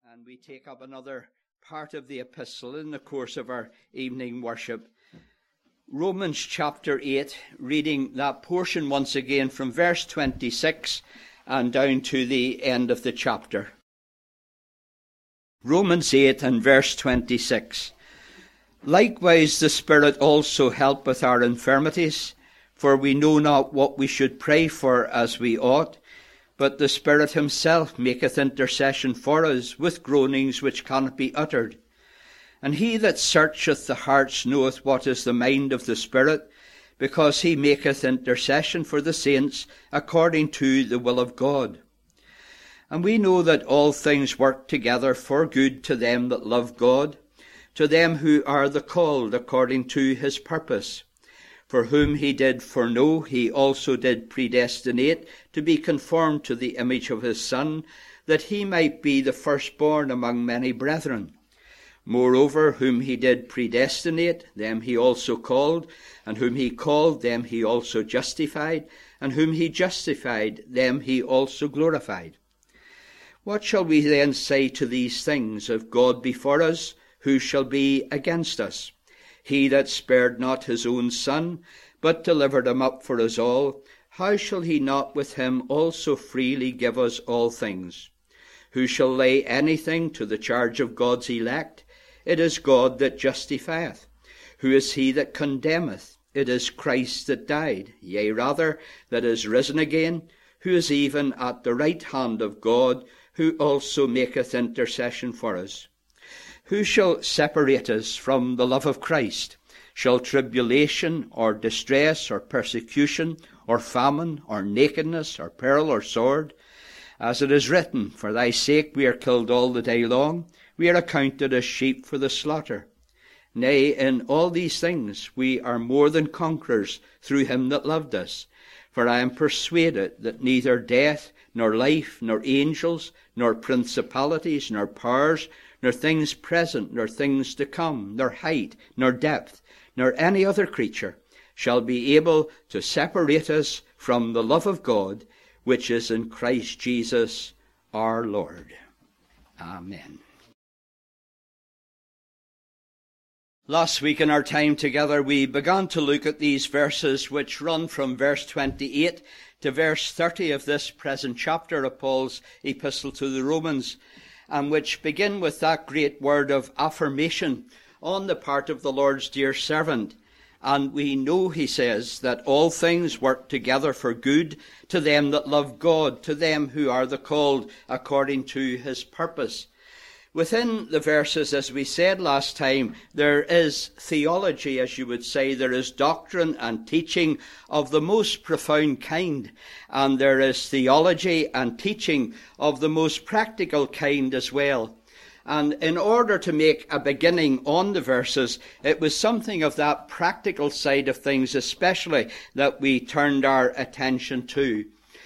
and we take up another part of the epistle in the course of our evening worship. Romans chapter 8, reading that portion once again from verse 26 and down to the end of the chapter. Romans 8 and verse 26. Likewise the Spirit also helpeth our infirmities, for we know not what we should pray for as we ought, but the Spirit himself maketh intercession for us with groanings which cannot be uttered. And he that searcheth the hearts knoweth what is the mind of the Spirit, because he maketh intercession for the saints according to the will of God. And we know that all things work together for good to them that love God, to them who are the called according to his purpose. For whom he did foreknow, he also did predestinate to be conformed to the image of his Son, that he might be the firstborn among many brethren. Moreover, whom he did predestinate, them he also called, and whom he called, them he also justified, and whom he justified, them he also glorified. What shall we then say to these things? If God be for us, who shall be against us? He that spared not his own Son, but delivered him up for us all, how shall he not with him also freely give us all things? Who shall lay anything to the charge of God's elect? It is God that justifieth. Who is he that condemneth? It is Christ that died, yea rather, that is risen again, who is even at the right hand of God, who also maketh intercession for us. Who shall separate us from the love of Christ? Shall tribulation, or distress, or persecution, or famine, or nakedness, or peril, or sword? As it is written, for thy sake we are killed all the day long, we are accounted as sheep for the slaughter. Nay, in all these things we are more than conquerors through him that loved us. For I am persuaded that neither death, nor life, nor angels, nor principalities, nor powers, nor things present, nor things to come, nor height, nor depth, nor any other creature shall be able to separate us from the love of God, which is in Christ Jesus our Lord. Amen. Last week in our time together we began to look at these verses which run from verse 28 to verse 30 of this present chapter of Paul's epistle to the Romans, and which begin with that great word of affirmation on the part of the Lord's dear servant. And we know, he says, that all things work together for good to them that love God, to them who are the called according to his purpose. Within the verses, as we said last time, there is theology, as you would say. There is doctrine and teaching of the most profound kind. And there is theology and teaching of the most practical kind as well. And in order to make a beginning on the verses, it was something of that practical side of things especially that we turned our attention to.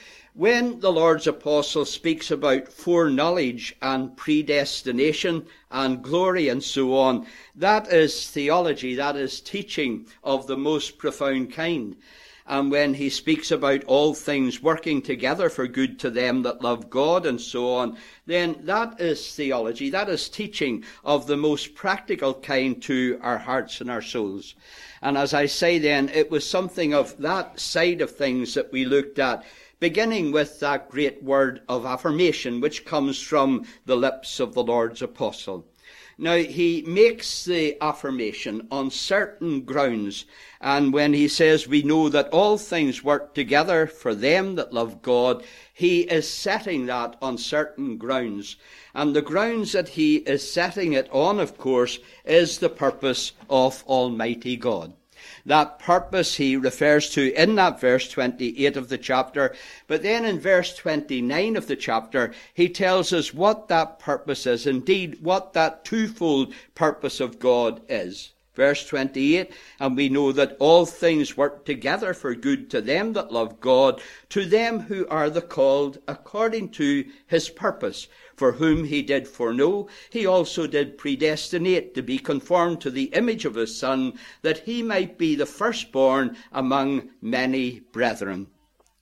When the Lord's apostle speaks about foreknowledge and predestination and glory and so on, that is theology, that is teaching of the most profound kind. And when he speaks about all things working together for good to them that love God and so on, then that is theology, that is teaching of the most practical kind to our hearts and our souls. And as I say then, it was something of that side of things that we looked at, beginning with that great word of affirmation which comes from the lips of the Lord's apostle. Now, he makes the affirmation on certain grounds, and when he says we know that all things work together for them that love God, he is setting that on certain grounds. And the grounds that he is setting it on, of course, is the purpose of Almighty God. That purpose he refers to in that verse 28 of the chapter. But then in verse 29 of the chapter, he tells us what that purpose is, indeed what that twofold purpose of God is. Verse 28, and we know that all things work together for good to them that love God, to them who are the called according to his purpose. For whom he did foreknow, he also did predestinate to be conformed to the image of his Son, that he might be the firstborn among many brethren.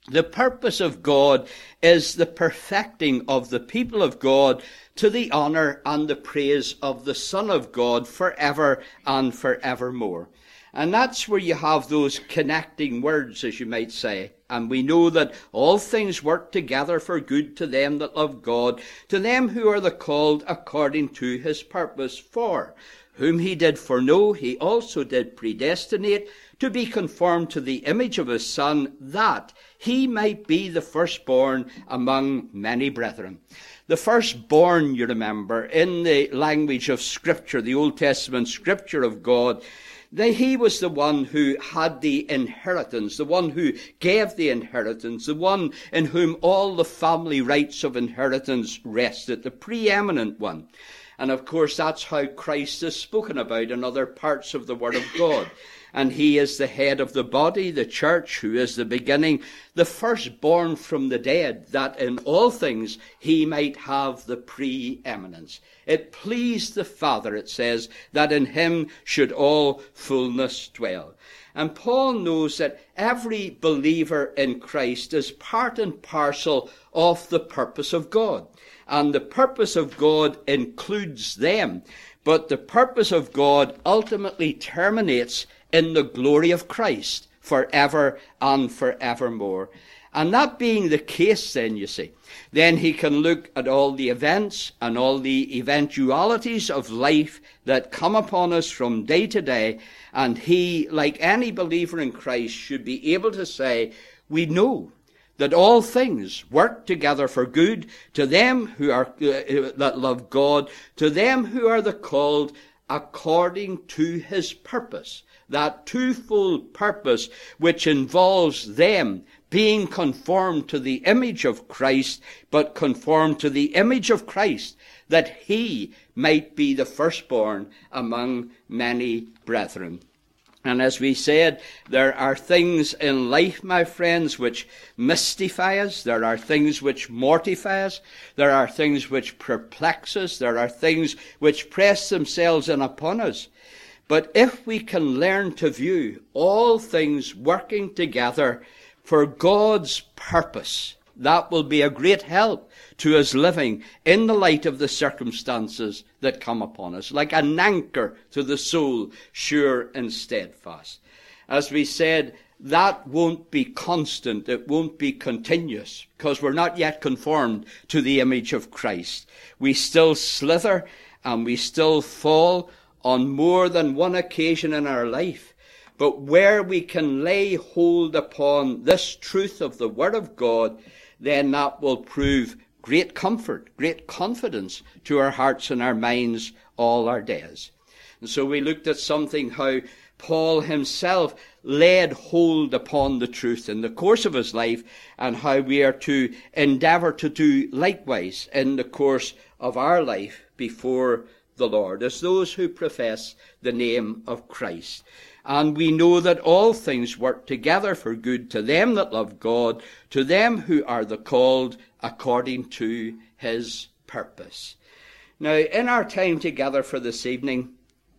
The purpose of God is the perfecting of the people of God to the honour and the praise of the Son of God forever and forevermore. And that's where you have those connecting words, as you might say. And we know that all things work together for good to them that love God, to them who are the called according to his purpose. For whom he did foreknow, he also did predestinate to be conformed to the image of his Son, that he might be the firstborn among many brethren. The firstborn, you remember, in the language of Scripture, the Old Testament Scripture of God, he was the one who had the inheritance, the one who gave the inheritance, the one in whom all the family rights of inheritance rested, the preeminent one. And of course, that's how Christ is spoken about in other parts of the Word of God. And he is the head of the body, the church, who is the beginning, the firstborn from the dead, that in all things he might have the preeminence. It pleased the Father, it says, that in him should all fullness dwell. And Paul knows that every believer in Christ is part and parcel of the purpose of God. And the purpose of God includes them. But the purpose of God ultimately terminates in the glory of Christ forever and forevermore. And that being the case then, you see, then he can look at all the events and all the eventualities of life that come upon us from day to day, and he, like any believer in Christ, should be able to say, we know that all things work together for good to them who are that love God, to them who are the called according to his purpose. That twofold purpose which involves them being conformed to the image of Christ, but conformed to the image of Christ, that he might be the firstborn among many brethren. And as we said, there are things in life, my friends, which mystify us. There are things which mortify us. There are things which perplex us. There are things which press themselves in upon us. But if we can learn to view all things working together for God's purpose, that will be a great help to us living in the light of the circumstances that come upon us, like an anchor to the soul, sure and steadfast. As we said, that won't be constant, it won't be continuous, because we're not yet conformed to the image of Christ. We still slither and we still fall on more than one occasion in our life. But where we can lay hold upon this truth of the Word of God, then that will prove great comfort, great confidence to our hearts and our minds all our days. And so we looked at something how Paul himself laid hold upon the truth in the course of his life, and how we are to endeavour to do likewise in the course of our life before the Lord, as those who profess the name of Christ. And we know that all things work together for good to them that love God, to them who are the called according to his purpose. Now, in our time together for this evening,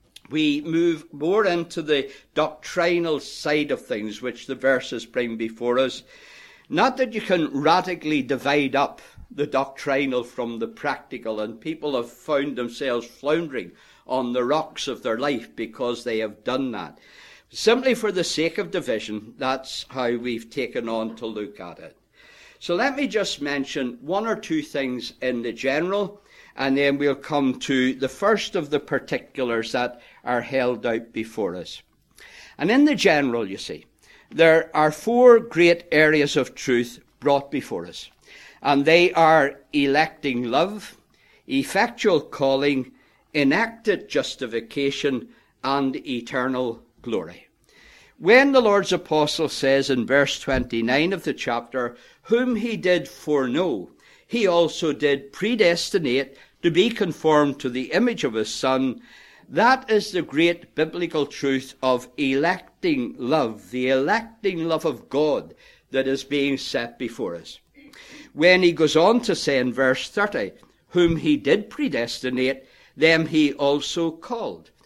we move more into the doctrinal side of things, which the verses bring before us. Not that you can radically divide up the doctrinal from the practical, and people have found themselves floundering on the rocks of their life because they have done that. Simply for the sake of division, that's how we've taken on to look at it. So let me just mention one or two things in the general, and then we'll come to the first of the particulars that are held out before us. And in the general, you see, there are four great areas of truth brought before us. And they are electing love, effectual calling, enacted justification, and eternal glory. When the Lord's apostle says in verse 29 of the chapter, whom he did foreknow, he also did predestinate to be conformed to the image of his Son, that is the great biblical truth of electing love, the electing love of God that is being set before us. When he goes on to say in verse 30, whom he did predestinate, them he also called.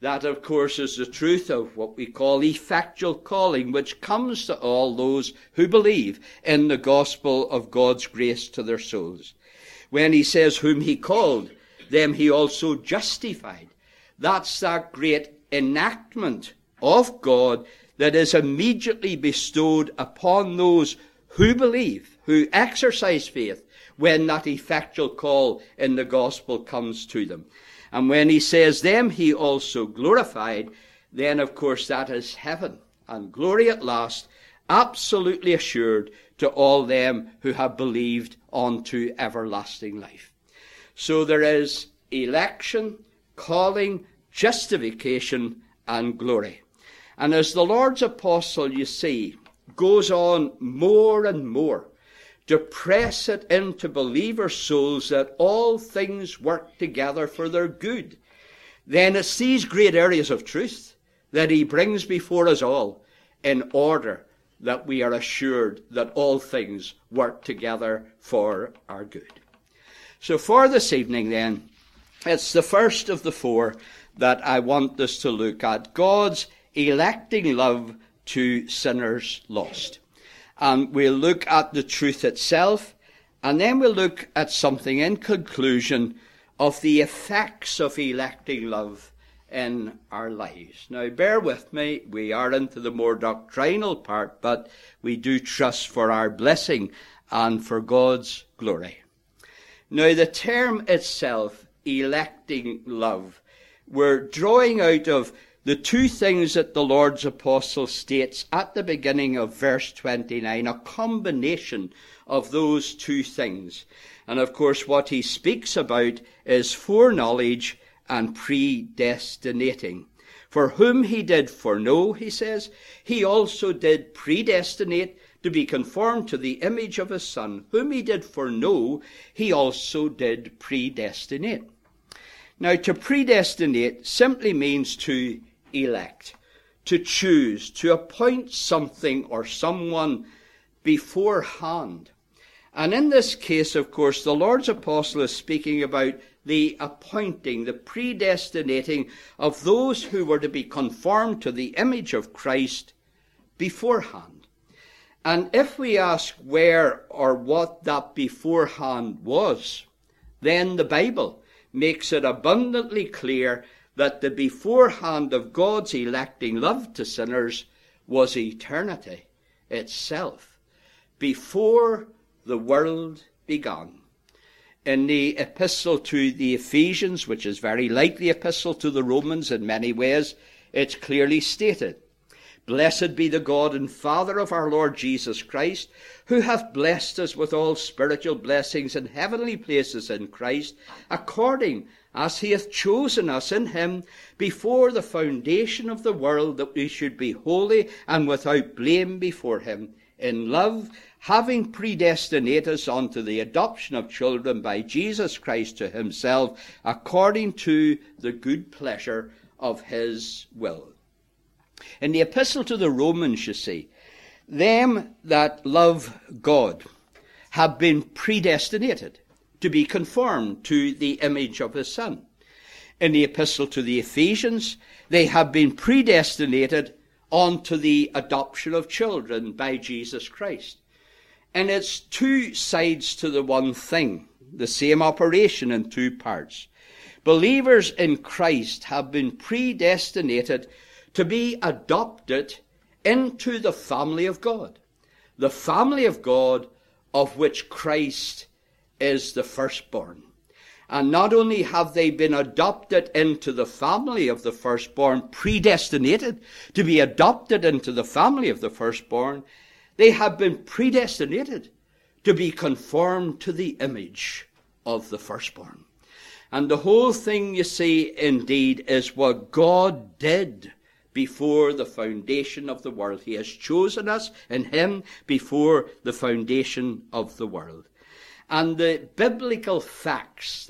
That, of course, is the truth of what we call effectual calling, which comes to all those who believe in the gospel of God's grace to their souls. When he says, whom he called, them he also justified. That's that great enactment of God that is immediately bestowed upon those who believe, who exercise faith, when that effectual call in the gospel comes to them. And when he says them he also glorified, then of course that is heaven and glory at last, absolutely assured to all them who have believed unto everlasting life. So there is election, calling, justification, and glory. And as the Lord's apostle, you see, goes on more and more to press it into believers' souls that all things work together for their good, then it's these great areas of truth that he brings before us all in order that we are assured that all things work together for our good. So for this evening then, it's the first of the four that I want us to look at, God's electing love to sinners lost. And we'll look at the truth itself, and then we'll look at something in conclusion of the effects of electing love in our lives. Now, bear with me, we are into the more doctrinal part, but we do trust for our blessing and for God's glory. Now, the term itself, electing love, we're drawing out of the two things that the Lord's apostle states at the beginning of verse 29, a combination of those two things. And of course what he speaks about is foreknowledge and predestinating. For whom he did foreknow, he says, he also did predestinate to be conformed to the image of his Son. Whom he did foreknow, he also did predestinate. Now, to predestinate simply means to elect, to choose, to appoint something or someone beforehand. And in this case, of course, the Lord's apostle is speaking about the appointing, the predestinating of those who were to be conformed to the image of Christ beforehand. And if we ask where or what that beforehand was, then the Bible makes it abundantly clear that the beforehand of God's electing love to sinners was eternity itself, before the world began. In the epistle to the Ephesians, which is very like the epistle to the Romans in many ways, it's clearly stated, Blessed be the God and Father of our Lord Jesus Christ, who hath blessed us with all spiritual blessings in heavenly places in Christ, according as he hath chosen us in him before the foundation of the world, that we should be holy and without blame before him, in love, having predestinated us unto the adoption of children by Jesus Christ to himself, according to the good pleasure of his will. In the epistle to the Romans, you see, them that love God have been predestinated to be conformed to the image of his Son. In the epistle to the Ephesians, they have been predestinated unto the adoption of children by Jesus Christ. And it's two sides to the one thing, the same operation in two parts. Believers in Christ have been predestinated to be adopted into the family of God. The family of God of which Christ is the firstborn. And not only have they been adopted into the family of the firstborn, predestinated to be adopted into the family of the firstborn, they have been predestinated to be conformed to the image of the firstborn. And the whole thing, you see, indeed, is what God did before the foundation of the world. He has chosen us in him before the foundation of the world. And the biblical facts,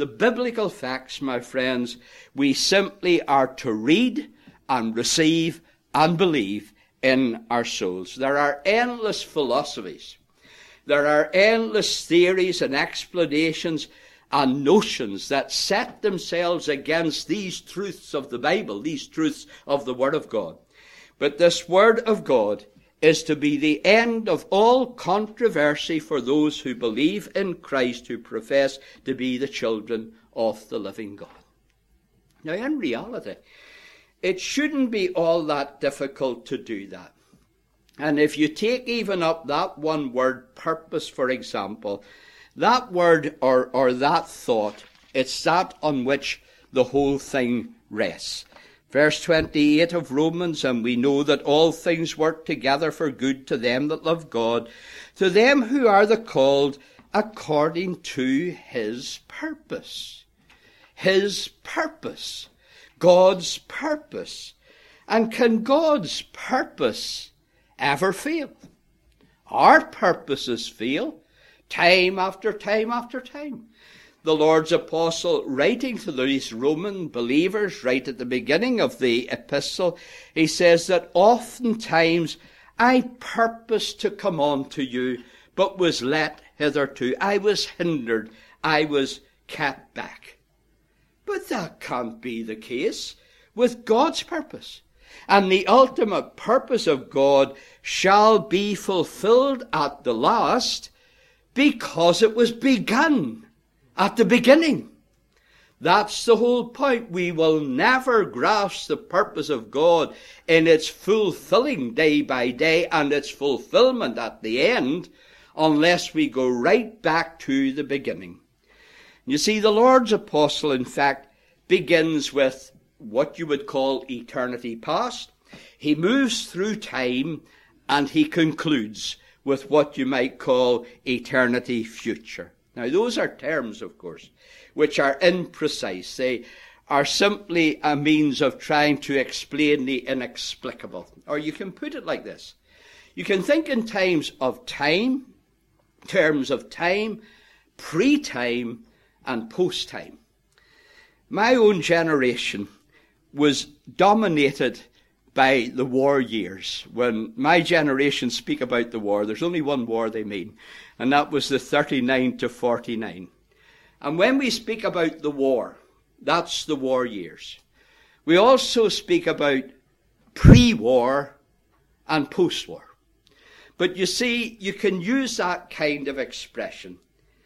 my friends, we simply are to read and receive and believe in our souls. There are endless philosophies. There are endless theories and explanations and notions that set themselves against these truths of the Bible, these truths of the Word of God. But this Word of God is to be the end of all controversy for those who believe in Christ, who profess to be the children of the living God. Now, in reality, it shouldn't be all that difficult to do that. And if you take even up that one word, purpose, for example, that word or that thought, it's that on which the whole thing rests. Verse 28 of Romans, and we know that all things work together for good to them that love God, to them who are the called according to his purpose. His purpose. God's purpose. And can God's purpose ever fail? Our purposes fail time after time after time. The Lord's apostle, writing to these Roman believers right at the beginning of the epistle, he says that oftentimes I purposed to come on to you, but was let hitherto. I was hindered. I was kept back. But that can't be the case with God's purpose. And the ultimate purpose of God shall be fulfilled at the last, because it was begun at the beginning. That's the whole point. We will never grasp the purpose of God in its fulfilling day by day and its fulfillment at the end unless we go right back to the beginning. You see, the Lord's apostle, in fact, begins with what you would call eternity past. He moves through time and he concludes with what you might call eternity future. Now, those are terms, of course, which are imprecise. They are simply a means of trying to explain the inexplicable. Or you can put it like this. You can think in terms of time, pre-time, and post-time. My own generation was dominated by the war years. When my generation speak about the war, there's only one war they mean, and that was the 39 to 49. And when we speak about the war, that's the war years. We also speak about pre-war and post-war. But you see, you can use that kind of expression.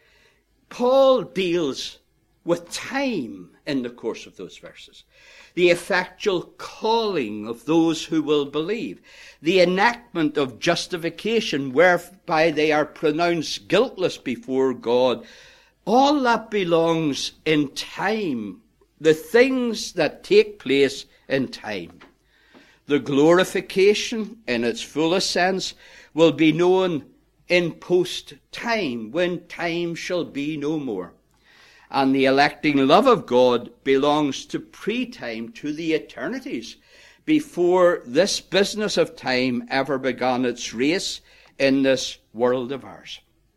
Paul deals with time in the course of those verses. The effectual calling of those who will believe. The enactment of justification whereby they are pronounced guiltless before God. All that belongs in time. The things that take place in time. The glorification in its fullest sense will be known in post-time, when time shall be no more. And the electing love of God belongs to pre-time, to the eternities, before this business of time ever began its race in this world of ours.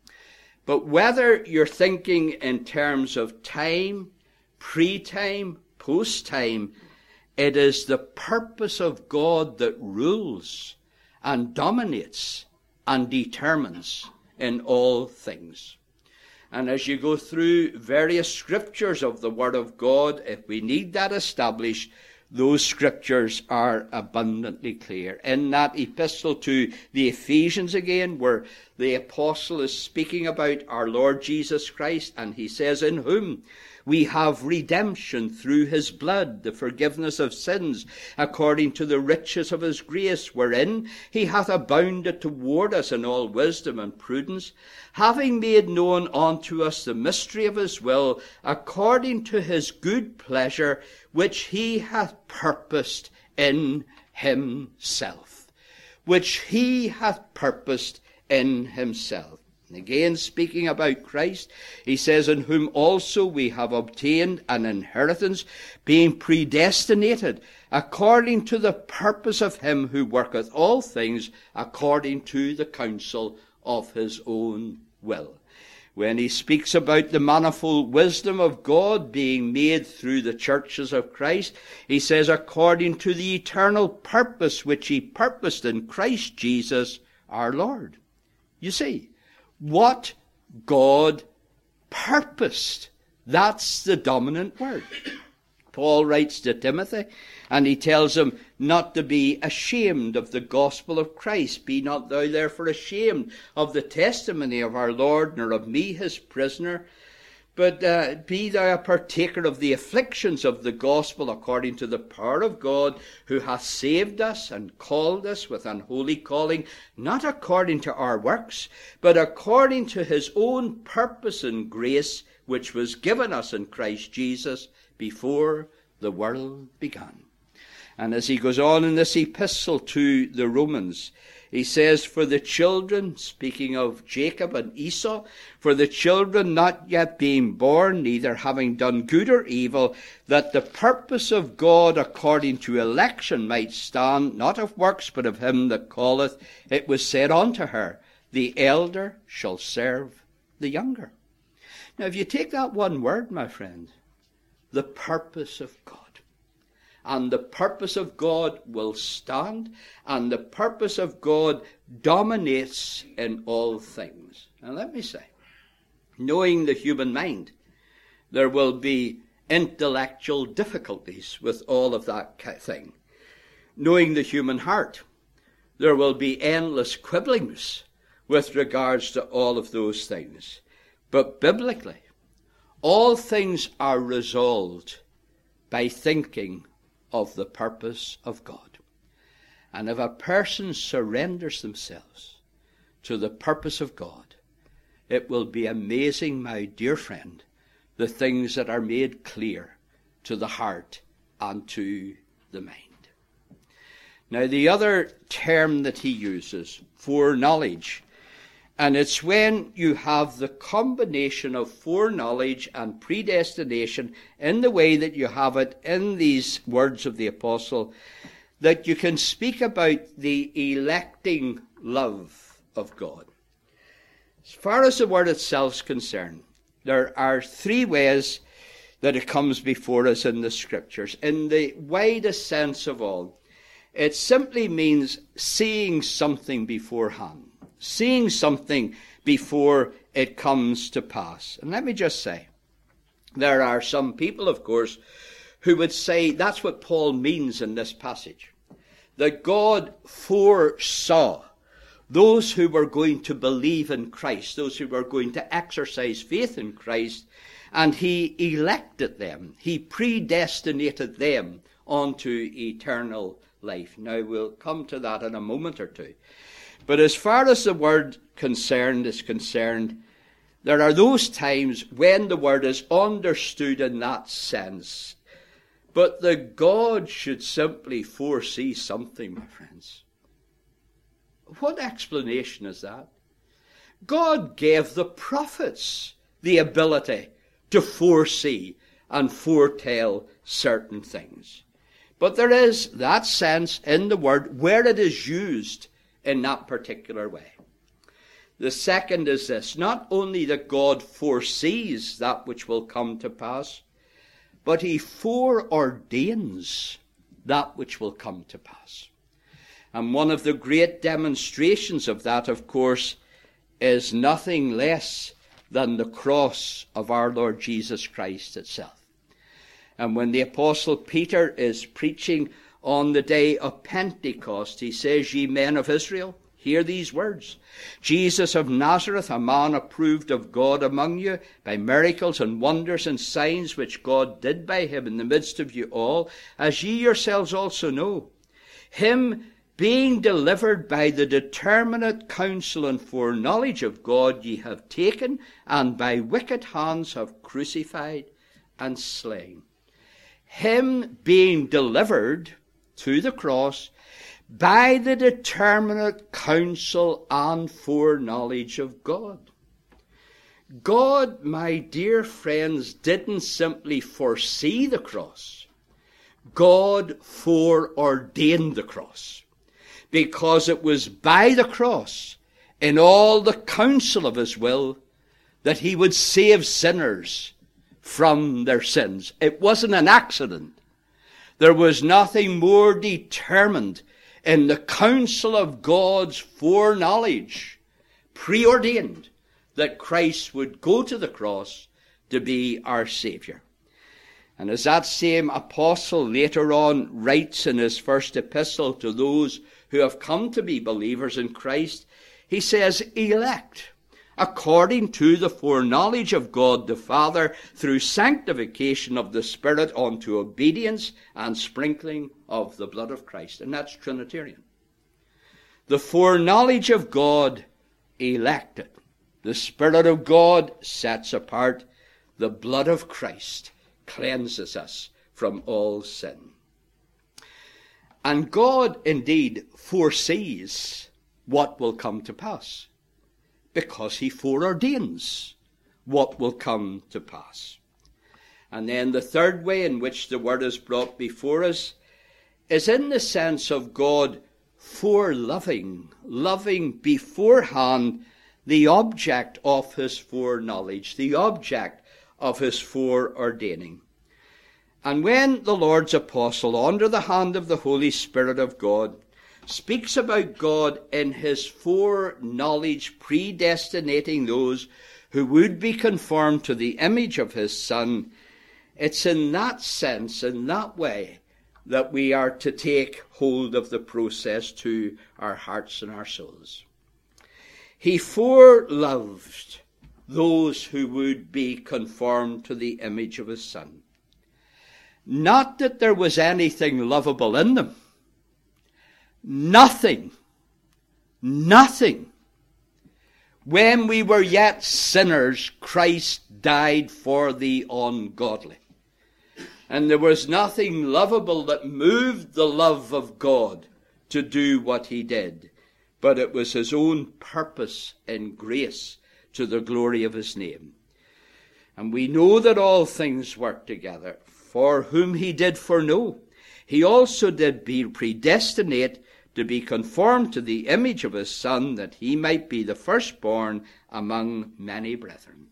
But whether you're thinking in terms of time, pre-time, post-time, it is the purpose of God that rules and dominates and determines in all things. And as you go through various scriptures of the Word of God, if we need that established, those scriptures are abundantly clear. In that epistle to the Ephesians again, where the apostle is speaking about our Lord Jesus Christ, and he says, in whom we have redemption through his blood, the forgiveness of sins, according to the riches of his grace, wherein he hath abounded toward us in all wisdom and prudence, having made known unto us the mystery of his will, according to his good pleasure, which he hath purposed in himself. Which he hath purposed in himself. And again, speaking about Christ, he says, in whom also we have obtained an inheritance, being predestinated according to the purpose of him who worketh all things according to the counsel of his own will. When he speaks about the manifold wisdom of God being made through the churches of Christ, he says, according to the eternal purpose which he purposed in Christ Jesus our Lord. You see, what God purposed That's the dominant word. Paul writes to Timothy, and he tells him not to be ashamed of the gospel of Christ. Be not thou therefore ashamed of the testimony of our Lord, nor of me his prisoner, but be thou a partaker of the afflictions of the gospel according to the power of God, who hath saved us and called us with an holy calling, not according to our works, but according to his own purpose and grace, which was given us in Christ Jesus before the world began. And as he goes on in this epistle to the Romans, he says, for the children, speaking of Jacob and Esau, for the children not yet being born, neither having done good or evil, that the purpose of God according to election might stand, not of works, but of him that calleth, it was said unto her, the elder shall serve the younger. Now, if you take that one word, my friend, the purpose of God. And the purpose of God will stand, and the purpose of God dominates in all things. Now let me say, knowing the human mind, there will be intellectual difficulties with all of that thing. Knowing the human heart, there will be endless quibblings with regards to all of those things. But biblically, all things are resolved by thinking of the purpose of God. And if a person surrenders themselves to the purpose of God, it will be amazing, my dear friend, the things that are made clear to the heart and to the mind. Now, the other term that he uses, foreknowledge, and it's when you have the combination of foreknowledge and predestination in the way that you have it in these words of the apostle, that you can speak about the electing love of God. As far as the word itself is concerned, there are three ways that it comes before us in the scriptures. In the widest sense of all, it simply means seeing something beforehand. Seeing something before it comes to pass. And let me just say, there are some people, of course, who would say that's what Paul means in this passage. That God foresaw those who were going to believe in Christ, those who were going to exercise faith in Christ, and he elected them. He predestinated them onto eternal life. Now, we'll come to that in a moment or two. But as far as the word is concerned, there are those times when the word is understood in that sense. But the God should simply foresee something, my friends. What explanation is that? God gave the prophets the ability to foresee and foretell certain things. But there is that sense in the word where it is used in that particular way. The second is this, not only that God foresees that which will come to pass, but he foreordains that which will come to pass. And one of the great demonstrations of that, of course, is nothing less than the cross of our Lord Jesus Christ itself. And when the Apostle Peter is preaching on the day of Pentecost, he says, ye men of Israel, hear these words. Jesus of Nazareth, a man approved of God among you by miracles and wonders and signs which God did by him in the midst of you all, as ye yourselves also know. Him being delivered by the determinate counsel and foreknowledge of God ye have taken, and by wicked hands have crucified and slain. Him being delivered to the cross by the determinate counsel and foreknowledge of God. God, my dear friends, didn't simply foresee the cross. God foreordained the cross, because it was by the cross, in all the counsel of his will, that he would save sinners from their sins. It wasn't an accident. There was nothing more determined in the counsel of God's foreknowledge, preordained, that Christ would go to the cross to be our Saviour. And as that same apostle later on writes in his first epistle to those who have come to be believers in Christ, he says, elect, according to the foreknowledge of God the Father, through sanctification of the Spirit unto obedience and sprinkling of the blood of Christ. And that's Trinitarian. The foreknowledge of God elected. The Spirit of God sets apart. The blood of Christ cleanses us from all sin. And God indeed foresees what will come to pass, because he foreordains what will come to pass. And then the third way in which the word is brought before us is in the sense of God foreloving, loving beforehand the object of his foreknowledge, the object of his foreordaining. And when the Lord's apostle, under the hand of the Holy Spirit of God, speaks about God in his foreknowledge predestinating those who would be conformed to the image of his Son, it's in that sense, in that way, that we are to take hold of the process to our hearts and our souls. He foreloved those who would be conformed to the image of his Son. Not that there was anything lovable in them. Nothing. When we were yet sinners, Christ died for the ungodly. And there was nothing lovable that moved the love of God to do what he did. But it was his own purpose and grace to the glory of his name. And we know that all things work together for whom he did foreknow. He also did be predestinate to be conformed to the image of his Son, that he might be the firstborn among many brethren.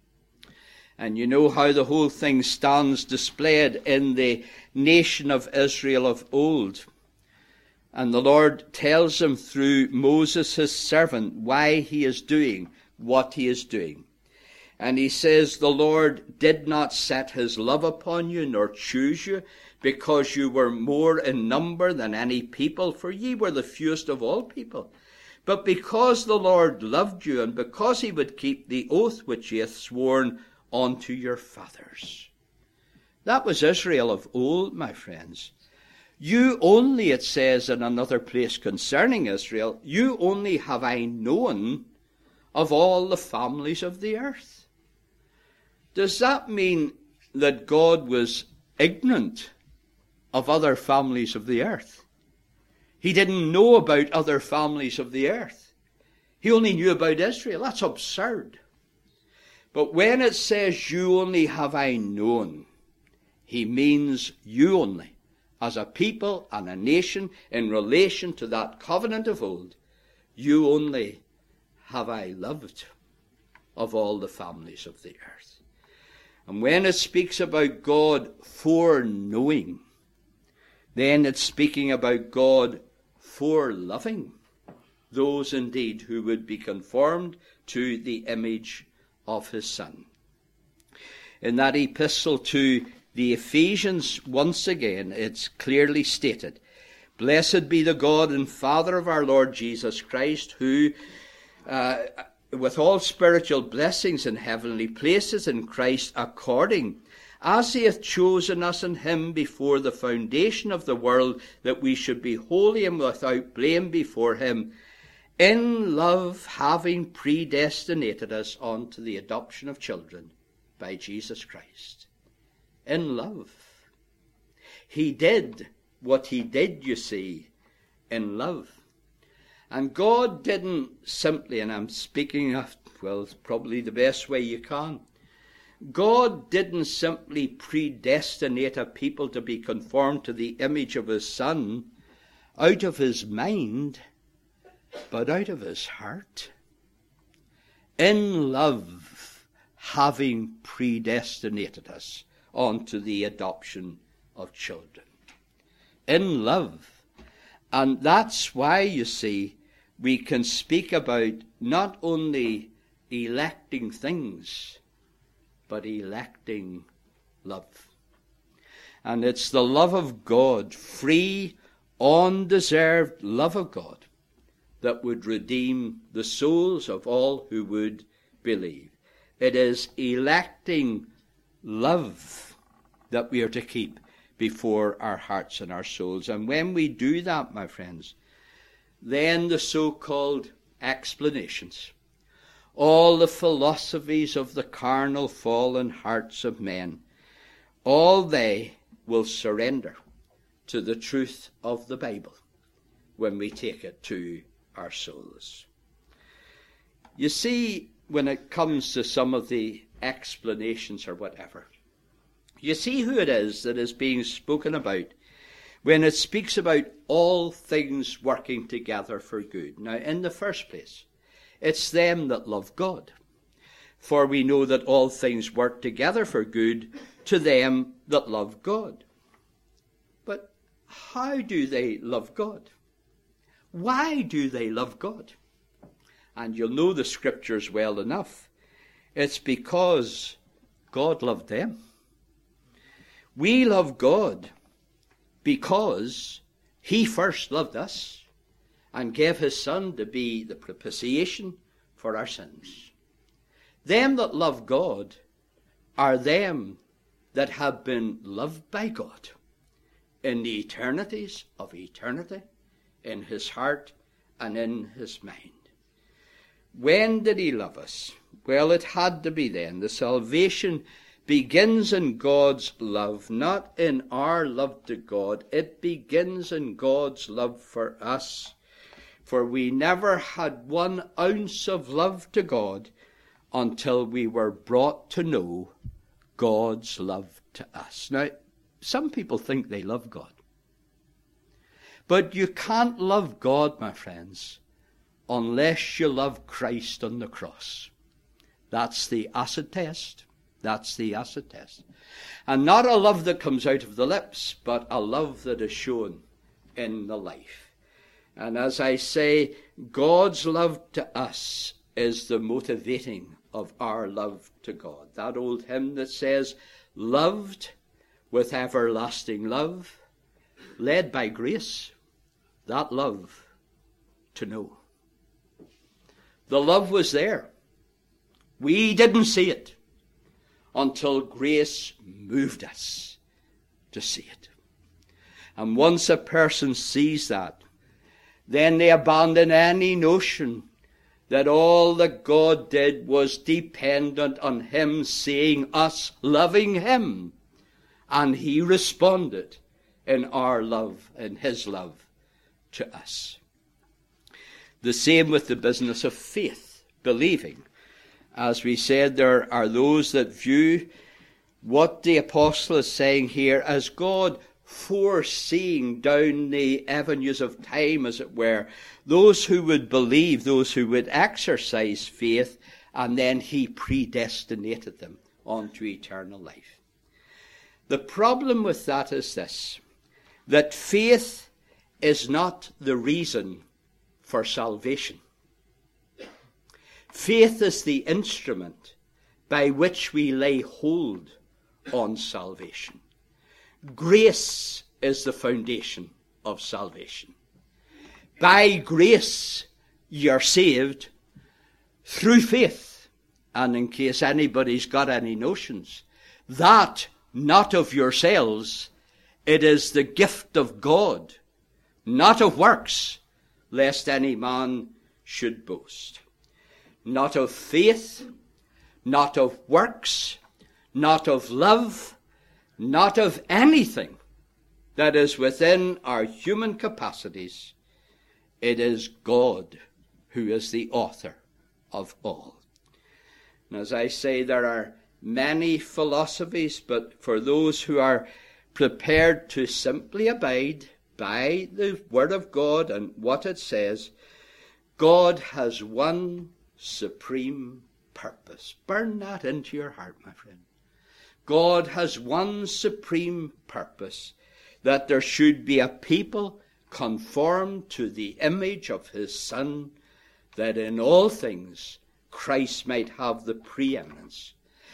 And you know how the whole thing stands displayed in the nation of Israel of old. And the Lord tells him through Moses his servant why he is doing what he is doing. And he says, the Lord did not set his love upon you, nor choose you, because you were more in number than any people, for ye were the fewest of all people. But because the Lord loved you, and because he would keep the oath which he hath sworn unto your fathers. That was Israel of old, my friends. You only, it says in another place concerning Israel, you only have I known of all the families of the earth. Does that mean that God was ignorant of other families of the earth? He didn't know about other families of the earth. He only knew about Israel. That's absurd. But when it says, you only have I known, he means you only, as a people and a nation in relation to that covenant of old, you only have I loved of all the families of the earth. And when it speaks about God foreknowing, then it's speaking about God foreloving those indeed who would be conformed to the image of his Son. In that epistle to the Ephesians, once again, it's clearly stated, blessed be the God and Father of our Lord Jesus Christ, who with all spiritual blessings in heavenly places in Christ, according as he hath chosen us in him before the foundation of the world, that we should be holy and without blame before him, in love having predestinated us unto the adoption of children by Jesus Christ. In love. He did what he did, you see, in love. And God didn't simply, and I'm speaking of, well, it's probably the best way you can. God didn't simply predestinate a people to be conformed to the image of his Son out of his mind, but out of his heart. In love, having predestinated us unto the adoption of children. In love. And that's why, you see, we can speak about not only electing things, but electing love. And it's the love of God, free, undeserved love of God, that would redeem the souls of all who would believe. It is electing love that we are to keep before our hearts and our souls. And when we do that, my friends, then the so-called explanations, all the philosophies of the carnal fallen hearts of men, all they will surrender to the truth of the Bible when we take it to our souls. You see, when it comes to some of the explanations or whatever, you see who it is that is being spoken about when it speaks about all things working together for good. Now, in the first place, it's them that love God. For we know that all things work together for good to them that love God. But how do they love God? Why do they love God? And you'll know the scriptures well enough. It's because God loved them. We love God because he first loved us and gave his Son to be the propitiation for our sins. Them that love God are them that have been loved by God in the eternities of eternity, in his heart and in his mind. When did he love us? Well, it had to be then. The salvation begins in God's love, not in our love to God. It begins in God's love for us. For we never had 1 ounce of love to God until we were brought to know God's love to us. Now, some people think they love God. But you can't love God, my friends, unless you love Christ on the cross. That's the acid test. That's the acid test. And not a love that comes out of the lips, but a love that is shown in the life. And as I say, God's love to us is the motivating of our love to God. That old hymn that says, loved with everlasting love, led by grace, that love to know. The love was there. We didn't see it until grace moved us to see it. And once a person sees that, then they abandon any notion that all that God did was dependent on him seeing us loving him. And he responded in our love, in his love to us. The same with the business of faith, believing. As we said, there are those that view what the apostle is saying here as God foreseeing down the avenues of time, as it were, those who would believe, those who would exercise faith, and then he predestinated them onto eternal life. The problem with that is this, that faith is not the reason for salvation. Faith is the instrument by which we lay hold on salvation. Grace is the foundation of salvation. By grace, you're saved through faith. And in case anybody's got any notions, that not of yourselves, it is the gift of God, not of works, lest any man should boast. Not of faith, not of works, not of love, not of anything that is within our human capacities. It is God who is the author of all. And as I say, there are many philosophies, but for those who are prepared to simply abide by the Word of God and what it says, God has one supreme purpose. Burn that into your heart, my friend. God has one supreme purpose, that there should be a people conformed to the image of his Son, that in all things Christ might have the preeminence.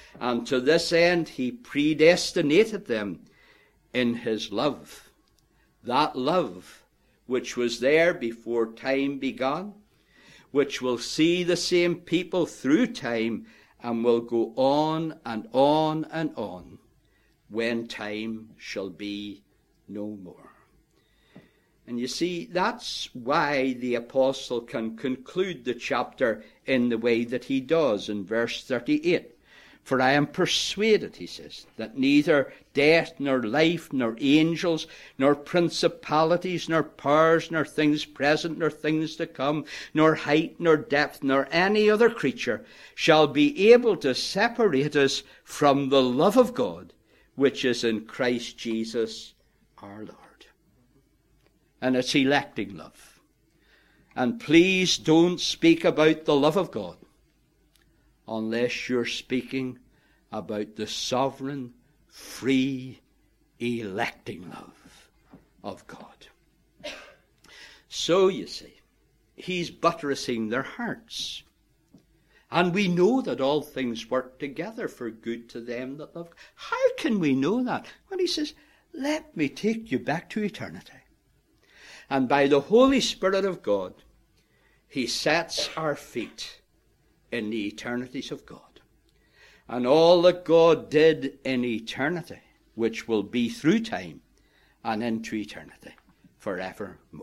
And to this end he predestinated them in his love. That love which was there before time began, which will see the same people through time and will go on and on and on when time shall be no more. And you see, that's why the apostle can conclude the chapter in the way that he does in verse 38. For I am persuaded, he says, that neither death, nor life, nor angels, nor principalities, nor powers, nor things present, nor things to come, nor height, nor depth, nor any other creature shall be able to separate us from the love of God, which is in Christ Jesus our Lord. And it's electing love. And please don't speak about the love of God unless you're speaking about the sovereign, free, electing love of God. So, you see, he's buttressing their hearts. And we know that all things work together for good to them that love God. How can we know that? Well, he says, let me take you back to eternity. And by the Holy Spirit of God, he sets our feet in the eternities of God. And all that God did in eternity, which will be through time and into eternity forevermore.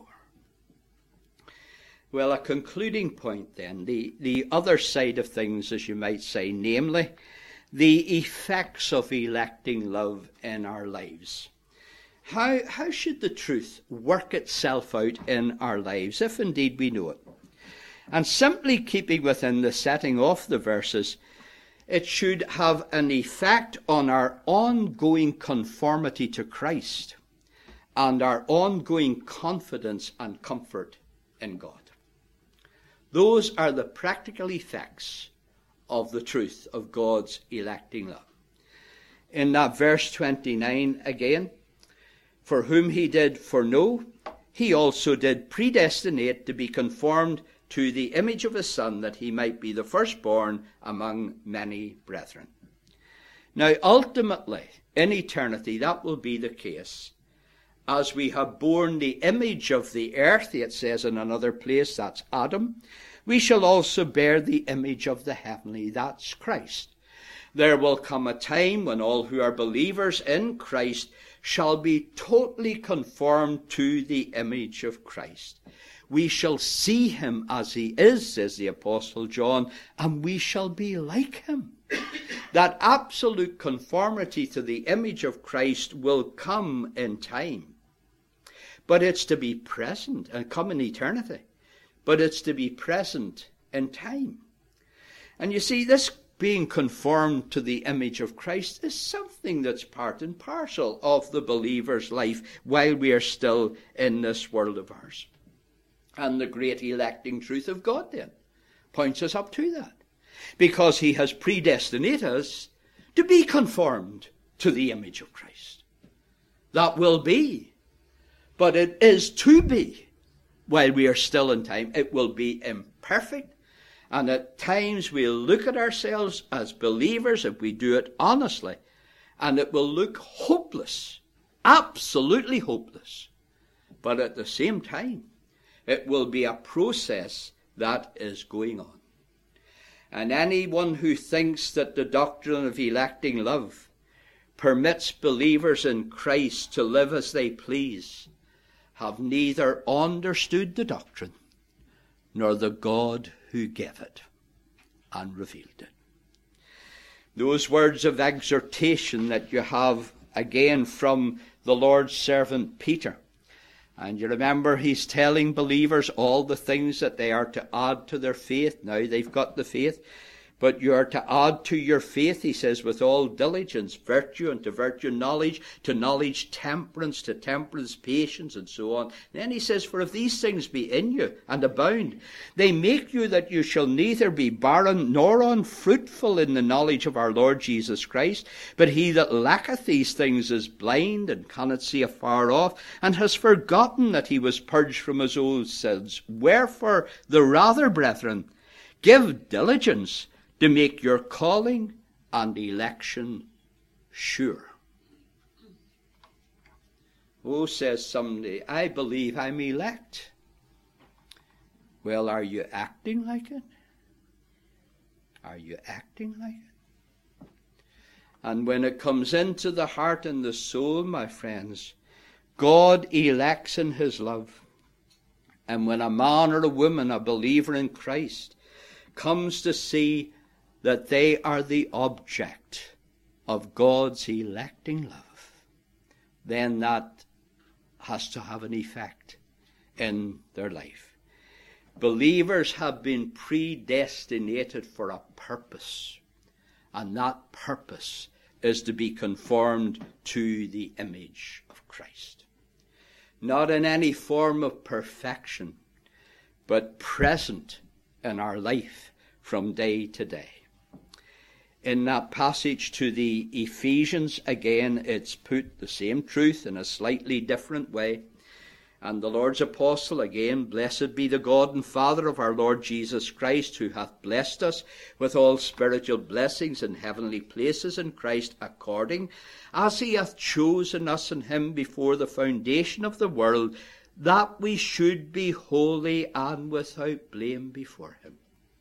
Well, a concluding point then, the other side of things, as you might say, namely, the effects of electing love in our lives. How should the truth work itself out in our lives, if indeed we know it? And simply keeping within the setting of the verses, it should have an effect on our ongoing conformity to Christ and our ongoing confidence and comfort in God. Those are the practical effects of the truth of God's electing love. In that verse 29 again, for whom he did foreknow, he also did predestinate to be conformed to the image of his Son, that he might be the firstborn among many brethren. Now, ultimately, in eternity, that will be the case. As we have borne the image of the earth, it says in another place, that's Adam, we shall also bear the image of the heavenly, that's Christ. There will come a time when all who are believers in Christ shall be totally conformed to the image of Christ. We shall see him as he is, says the Apostle John, and we shall be like him. That absolute conformity to the image of Christ will come in time. But it's to be present and come in eternity. But it's to be present in time. And you see, this being conformed to the image of Christ is something that's part and parcel of the believer's life while we are still in this world of ours. And the great electing truth of God then points us up to that. Because he has predestinated us to be conformed to the image of Christ. That will be. But it is to be while we are still in time. It will be imperfect. And at times we'll look at ourselves as believers if we do it honestly. And it will look hopeless. Absolutely hopeless. But at the same time, it will be a process that is going on. And anyone who thinks that the doctrine of electing love permits believers in Christ to live as they please have neither understood the doctrine nor the God who gave it and revealed it. Those words of exhortation that you have again from the Lord's servant Peter. And you remember he's telling believers all the things that they are to add to their faith. Now they've got the faith. But you are to add to your faith, he says, with all diligence, virtue, and to virtue knowledge, to knowledge temperance, to temperance patience, and so on. Then he says, for if these things be in you and abound, they make you that you shall neither be barren nor unfruitful in the knowledge of our Lord Jesus Christ. But he that lacketh these things is blind, and cannot see afar off, and has forgotten that he was purged from his old sins. Wherefore, the rather, brethren, give diligence to make your calling and election sure. Oh, says somebody, I believe I'm elect. Well, are you acting like it? Are you acting like it? And when it comes into the heart and the soul, my friends, God elects in his love. And when a man or a woman, a believer in Christ, comes to see that they are the object of God's electing love, then that has to have an effect in their life. Believers have been predestinated for a purpose, and that purpose is to be conformed to the image of Christ. Not in any form of perfection, but present in our life from day to day. In that passage to the Ephesians, again, it's put the same truth in a slightly different way. And the Lord's apostle, again, blessed be the God and Father of our Lord Jesus Christ, who hath blessed us with all spiritual blessings in heavenly places in Christ, according as he hath chosen us in him before the foundation of the world, that we should be holy and without blame before him.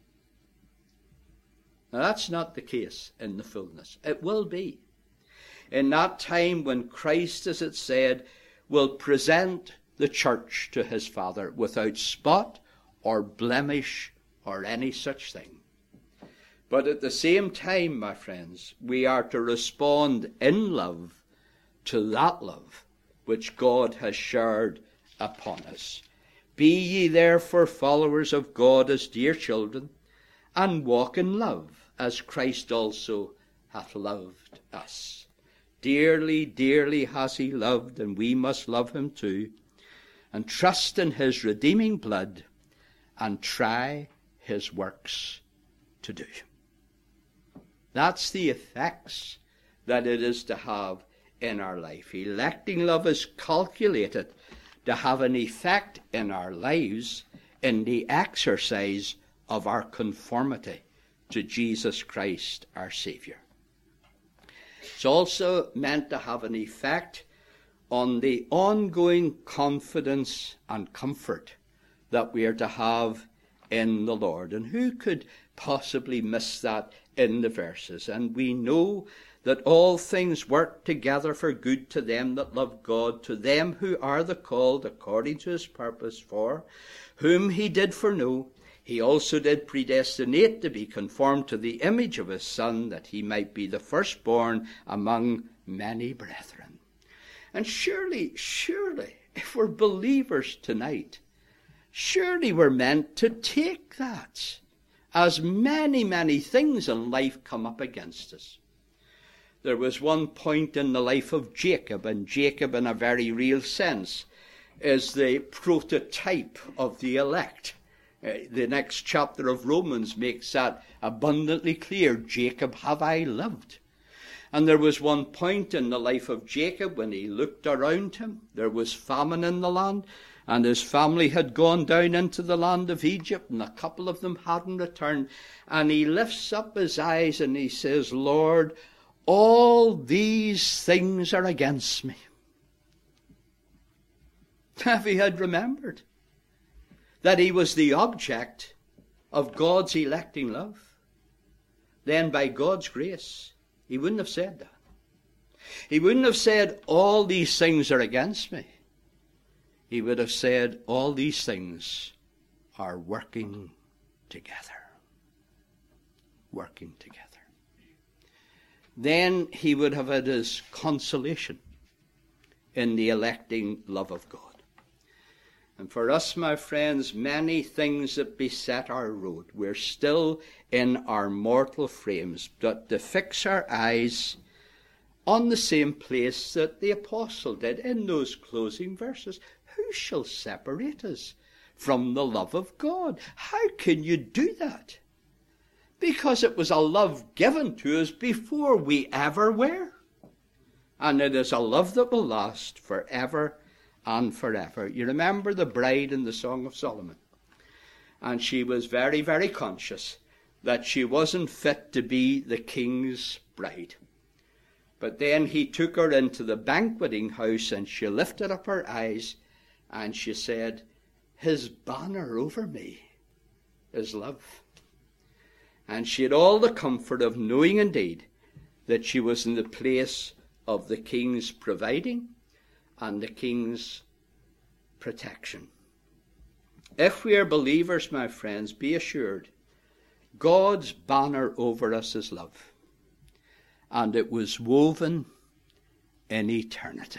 Now, that's not the case in the fullness. It will be. In that time when Christ, as it said, will present the church to his Father without spot or blemish or any such thing. But at the same time, my friends, we are to respond in love to that love which God has showered upon us. Be ye therefore followers of God as dear children, and walk in love, as Christ also hath loved us. Dearly, dearly has he loved, and we must love him too, and trust in his redeeming blood, and try his works to do. That's the effects that it is to have in our life. Electing love is calculated to have an effect in our lives in the exercise of our conformity to Jesus Christ, our Saviour. It's also meant to have an effect on the ongoing confidence and comfort that we are to have in the Lord. And who could possibly miss that in the verses? And we know that all things work together for good to them that love God, to them who are the called according to his purpose, for whom he did foreknow, he also did predestinate to be conformed to the image of his Son, that he might be the firstborn among many brethren. And surely, if we're believers tonight, surely we're meant to take that, as many, many things in life come up against us. There was one point in the life of Jacob, and Jacob, in a very real sense, is the prototype of the elect. The next chapter of Romans makes that abundantly clear. Jacob have I loved. And there was one point in the life of Jacob when he looked around him. There was famine in the land, and his family had gone down into the land of Egypt, and a couple of them hadn't returned. And he lifts up his eyes and he says, Lord, all these things are against me. If he had remembered that he was the object of God's electing love, then by God's grace, he wouldn't have said that. He wouldn't have said, all these things are against me. He would have said, all these things are working together. Working together. Then he would have had his consolation in the electing love of God. And for us, my friends, many things that beset our road, we're still in our mortal frames, but to fix our eyes on the same place that the apostle did in those closing verses. Who shall separate us from the love of God? How can you do that? Because it was a love given to us before we ever were. And it is a love that will last forever and forever. You remember the bride in the Song of Solomon. And she was very, very conscious that she wasn't fit to be the king's bride. But then he took her into the banqueting house, and she lifted up her eyes, and she said, his banner over me is love. And she had all the comfort of knowing indeed that she was in the place of the king's providing and the king's protection. If we are believers, my friends, be assured, God's banner over us is love. And it was woven in eternity.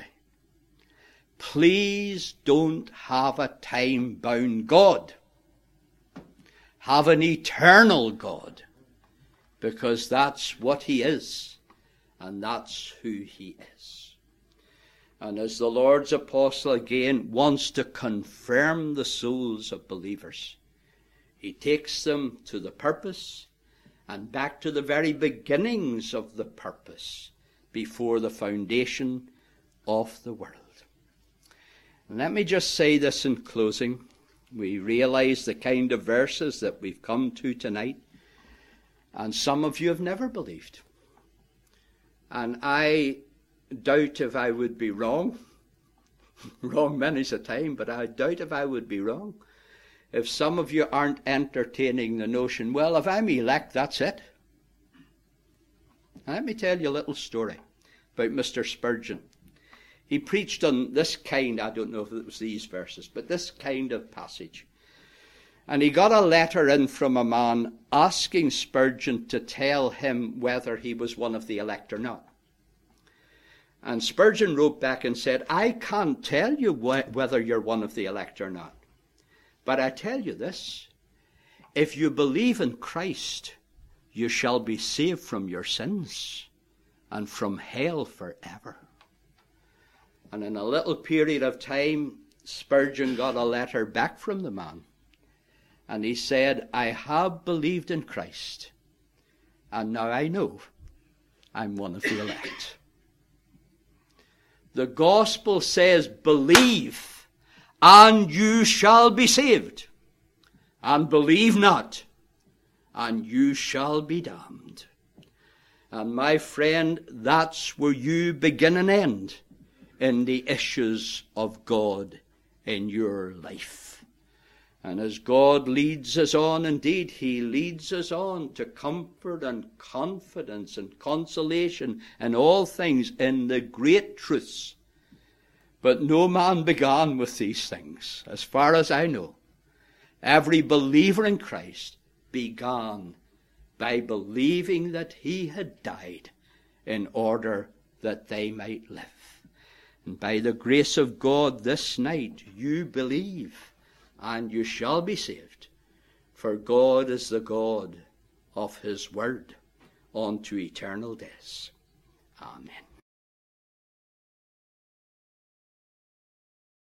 Please don't have a time-bound God. Have an eternal God, because that's what he is, and that's who he is. And as the Lord's apostle again wants to confirm the souls of believers, he takes them to the purpose and back to the very beginnings of the purpose before the foundation of the world. And let me just say this in closing. We realize the kind of verses that we've come to tonight, and some of you have never believed. And I doubt if I would be wrong. Wrong many's a time, but I doubt if I would be wrong if some of you aren't entertaining the notion, well, if I'm elect, that's it. And let me tell you a little story about Mr. Spurgeon. He preached on this kind, I don't know if it was these verses, but this kind of passage. And he got a letter in from a man asking Spurgeon to tell him whether he was one of the elect or not. And Spurgeon wrote back and said, I can't tell you whether you're one of the elect or not. But I tell you this, if you believe in Christ, you shall be saved from your sins and from hell forever. And in a little period of time, Spurgeon got a letter back from the man. And he said, I have believed in Christ, and now I know I'm one of the elect. The gospel says, believe, and you shall be saved. And believe not, and you shall be damned. And my friend, that's where you begin and end in the issues of God in your life. And as God leads us on, indeed, he leads us on to comfort and confidence and consolation in all things in the great truths. But no man began with these things, as far as I know. Every believer in Christ began by believing that he had died in order that they might live. And by the grace of God this night, you believe, and you shall be saved. For God is the God of his word unto eternal days. Amen.